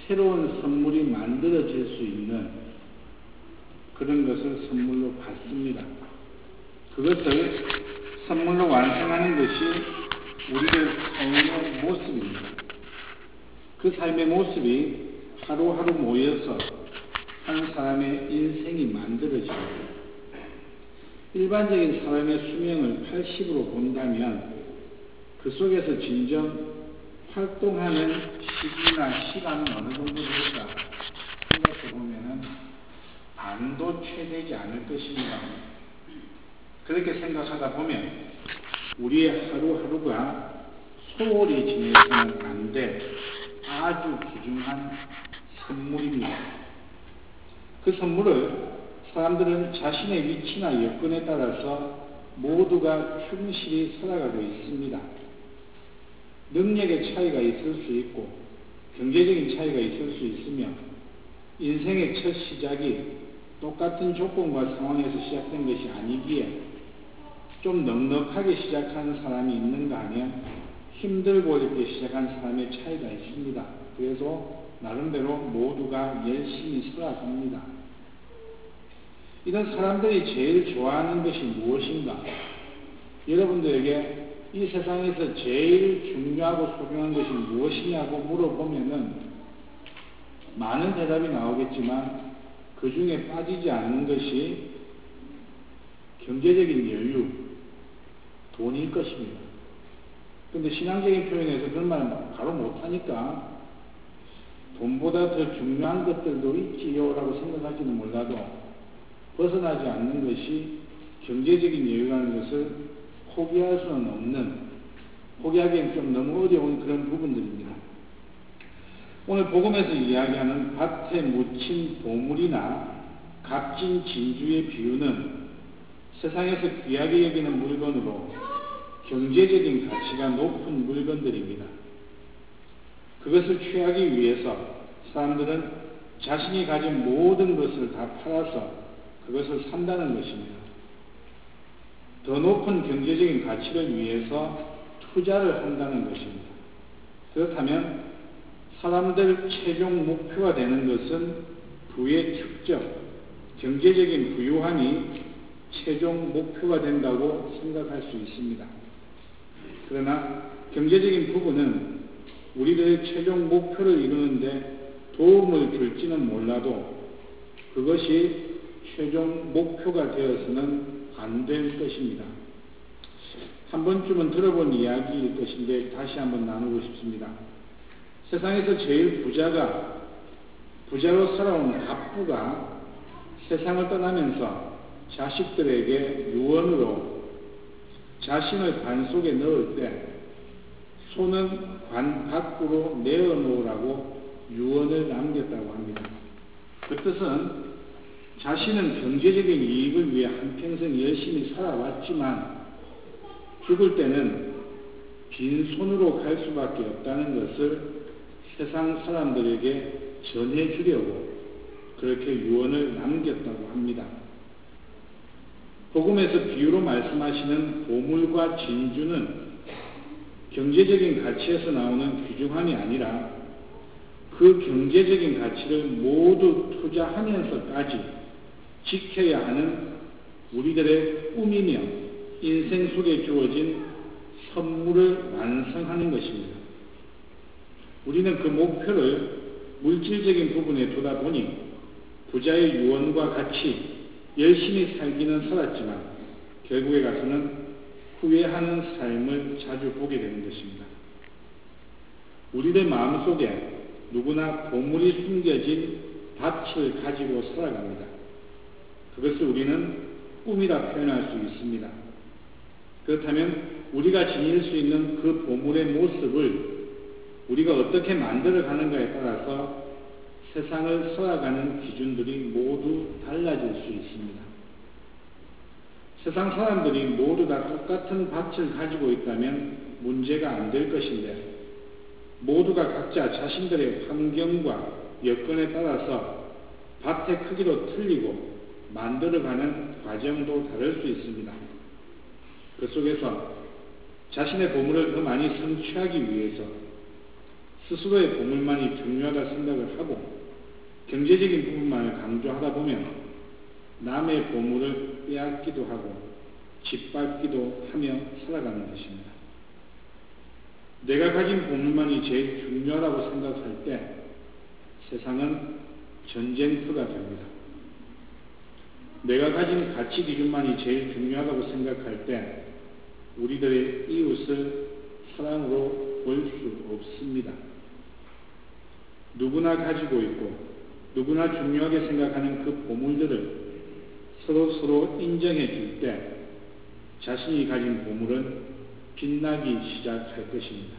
새로운 선물이 만들어질 수 있는 그런 것을 선물로 받습니다. 그것을 선물로 완성하는 것이 우리들 삶의 모습입니다. 그 삶의 모습이 하루하루 모여서 한 사람의 인생이 만들어집니다. 일반적인 사람의 수명을 80으로 본다면 그 속에서 진정 활동하는 시기나 시간은 어느 정도 될까 생각해 보면은 반도 채 되지 않을 것입니다. 그렇게 생각하다 보면 우리의 하루하루가 소홀히 지내서는 안 될 아주 귀중한 선물입니다. 그 선물을 사람들은 자신의 위치나 여건에 따라서 모두가 충실히 살아가고 있습니다. 능력의 차이가 있을 수 있고 경제적인 차이가 있을 수 있으며 인생의 첫 시작이 똑같은 조건과 상황에서 시작된 것이 아니기에 좀 넉넉하게 시작하는 사람이 있는가 하면 힘들고 어렵게 시작한 사람의 차이가 있습니다. 그래서 나름대로 모두가 열심히 살아갑니다. 이런 사람들이 제일 좋아하는 것이 무엇인가? 여러분들에게 이 세상에서 제일 중요하고 소중한 것이 무엇이냐고 물어보면은 많은 대답이 나오겠지만 그 중에 빠지지 않는 것이 경제적인 여유, 돈일 것입니다. 그런데 신앙적인 표현에서 그런 말은 바로 못하니까 돈보다 더 중요한 것들도 있지요라고 생각할지는 몰라도 벗어나지 않는 것이 경제적인 여유라는 것을 포기할 수는 없는, 포기하기엔 좀 너무 어려운 그런 부분들입니다. 오늘 복음에서 이야기하는 밭에 묻힌 보물이나 값진 진주의 비유는 세상에서 귀하게 여기는 물건으로 경제적인 가치가 높은 물건들입니다. 그것을 취하기 위해서 사람들은 자신이 가진 모든 것을 다 팔아서 그것을 산다는 것입니다. 더 높은 경제적인 가치를 위해서 투자를 한다는 것입니다. 그렇다면 사람들 최종 목표가 되는 것은 부의 축적, 경제적인 부유함이 최종 목표가 된다고 생각할 수 있습니다. 그러나 경제적인 부분은 우리들의 최종 목표를 이루는데 도움을 줄지는 몰라도 그것이 최종 목표가 되어서는 안 될 것입니다. 한 번쯤은 들어본 이야기일 것인데 다시 한번 나누고 싶습니다. 세상에서 제일 부자로 살아온 갑부가 세상을 떠나면서 자식들에게 유언으로 자신을 관 속에 넣을 때 손은 관 밖으로 내어놓으라고 유언을 남겼다고 합니다. 그 뜻은 자신은 경제적인 이익을 위해 한평생 열심히 살아왔지만 죽을 때는 빈손으로 갈 수밖에 없다는 것을 세상 사람들에게 전해주려고 그렇게 유언을 남겼다고 합니다. 복음에서 비유로 말씀하시는 보물과 진주는 경제적인 가치에서 나오는 귀중함이 아니라 그 경제적인 가치를 모두 투자하면서까지 지켜야 하는 우리들의 꿈이며 인생 속에 주어진 선물을 완성하는 것입니다. 우리는 그 목표를 물질적인 부분에 두다 보니 부자의 유언과 같이 열심히 살기는 살았지만 결국에 가서는 후회하는 삶을 자주 보게 되는 것입니다. 우리들 마음속에 누구나 보물이 숨겨진 밭을 가지고 살아갑니다. 그것을 우리는 꿈이라 표현할 수 있습니다. 그렇다면 우리가 지닐 수 있는 그 보물의 모습을 우리가 어떻게 만들어 가는가에 따라서 세상을 살아가는 기준들이 모두 달라질 수 있습니다. 세상 사람들이 모두 다 똑같은 밭을 가지고 있다면 문제가 안 될 것인데 모두가 각자 자신들의 환경과 여건에 따라서 밭의 크기도 틀리고 만들어가는 과정도 다를 수 있습니다. 그 속에서 자신의 보물을 더 많이 성취하기 위해서 스스로의 보물만이 중요하다 생각을 하고 경제적인 부분만을 강조하다 보면 남의 보물을 빼앗기도 하고 짓밟기도 하며 살아가는 것입니다. 내가 가진 보물만이 제일 중요하다고 생각할 때 세상은 전쟁터가 됩니다. 내가 가진 가치 기준만이 제일 중요하다고 생각할 때 우리들의 이웃을 사랑으로 볼 수 없습니다. 누구나 가지고 있고 누구나 중요하게 생각하는 그 보물들을 서로 인정해 줄 때 자신이 가진 보물은 빛나기 시작할 것입니다.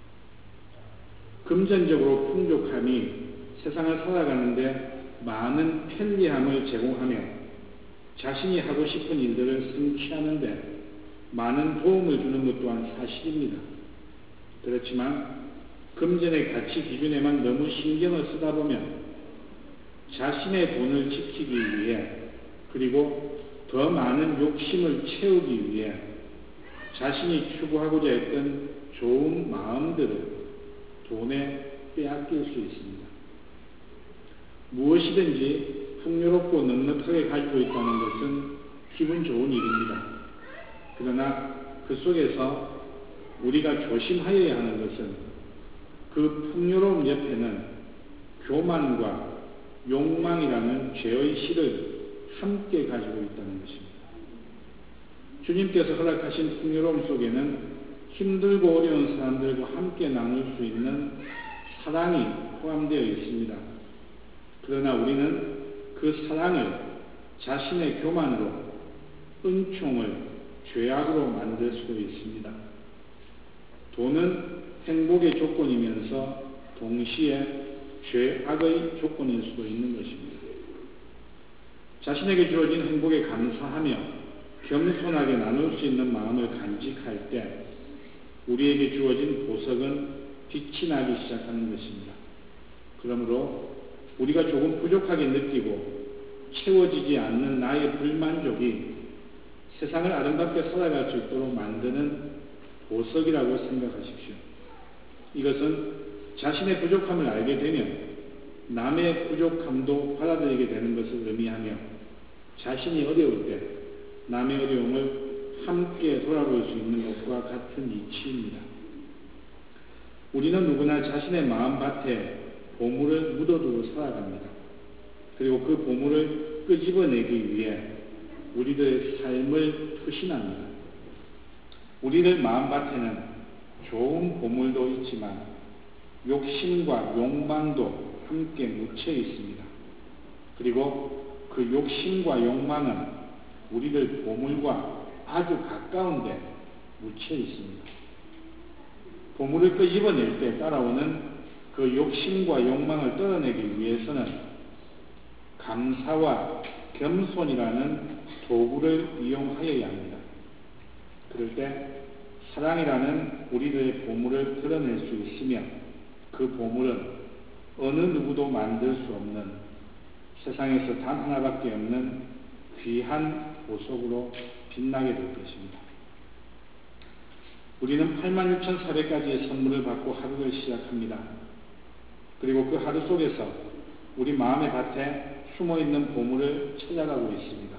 금전적으로 풍족함이 세상을 살아가는데 많은 편리함을 제공하며 자신이 하고 싶은 일들을 성취하는 데 많은 도움을 주는 것 또한 사실입니다. 그렇지만 금전의 가치 기준에만 너무 신경을 쓰다 보면 자신의 돈을 지키기 위해 그리고 더 많은 욕심을 채우기 위해 자신이 추구하고자 했던 좋은 마음들을 돈에 빼앗길 수 있습니다. 무엇이든지 풍요롭고 넉넉하게 가지고 있다는 것은 기분 좋은 일입니다. 그러나 그 속에서 우리가 조심하여야 하는 것은 그 풍요로움 옆에는 교만과 욕망이라는 죄의 실을 함께 가지고 있다는 것입니다. 주님께서 허락하신 풍요로움 속에는 힘들고 어려운 사람들과 함께 나눌 수 있는 사랑이 포함되어 있습니다. 그러나 우리는 그 사랑을 자신의 교만으로 은총을 죄악으로 만들 수도 있습니다. 돈은 행복의 조건이면서 동시에 죄악의 조건일 수도 있는 것입니다. 자신에게 주어진 행복에 감사하며 겸손하게 나눌 수 있는 마음을 간직할 때 우리에게 주어진 보석은 빛이 나기 시작하는 것입니다. 그러므로 우리가 조금 부족하게 느끼고 채워지지 않는 나의 불만족이 세상을 아름답게 살아갈 수 있도록 만드는 보석이라고 생각하십시오. 이것은 자신의 부족함을 알게 되면 남의 부족함도 받아들이게 되는 것을 의미하며 자신이 어려울 때 남의 어려움을 함께 돌아볼 수 있는 것과 같은 이치입니다. 우리는 누구나 자신의 마음밭에 보물을 묻어두고 살아갑니다. 그리고 그 보물을 끄집어내기 위해 우리들의 삶을 투신합니다. 우리들 마음밭에는 좋은 보물도 있지만 욕심과 욕망도 함께 묻혀 있습니다. 그리고 그 욕심과 욕망은 우리들 보물과 아주 가까운데 묻혀 있습니다. 보물을 끄집어낼 때 따라오는 그 욕심과 욕망을 떨어내기 위해서는 감사와 겸손이라는 도구를 이용하여야 합니다. 그럴 때 사랑이라는 우리들의 보물을 드러낼 수 있으며 그 보물은 어느 누구도 만들 수 없는 세상에서 단 하나밖에 없는 귀한 보석으로 빛나게 될 것입니다. 우리는 86,400가지의 선물을 받고 하루를 시작합니다. 그리고 그 하루 속에서 우리 마음의 밭에 숨어있는 보물을 찾아가고 있습니다.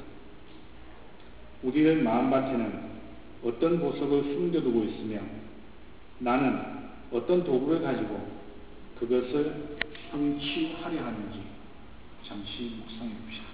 우리의 마음밭에는 어떤 보석을 숨겨두고 있으며 나는 어떤 도구를 가지고 그것을 성취하려 하는지 잠시 묵상해 봅시다.